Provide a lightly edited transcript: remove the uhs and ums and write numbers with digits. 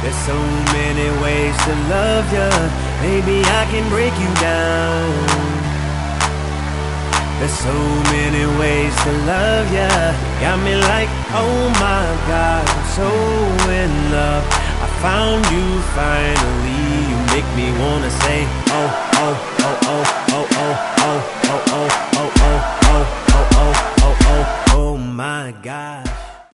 There's so many ways to love ya. Maybe I can break you down. There's so many ways to love ya. Got me like, oh my God, I'm so in love. I found you finally. You make me wanna say, oh, oh,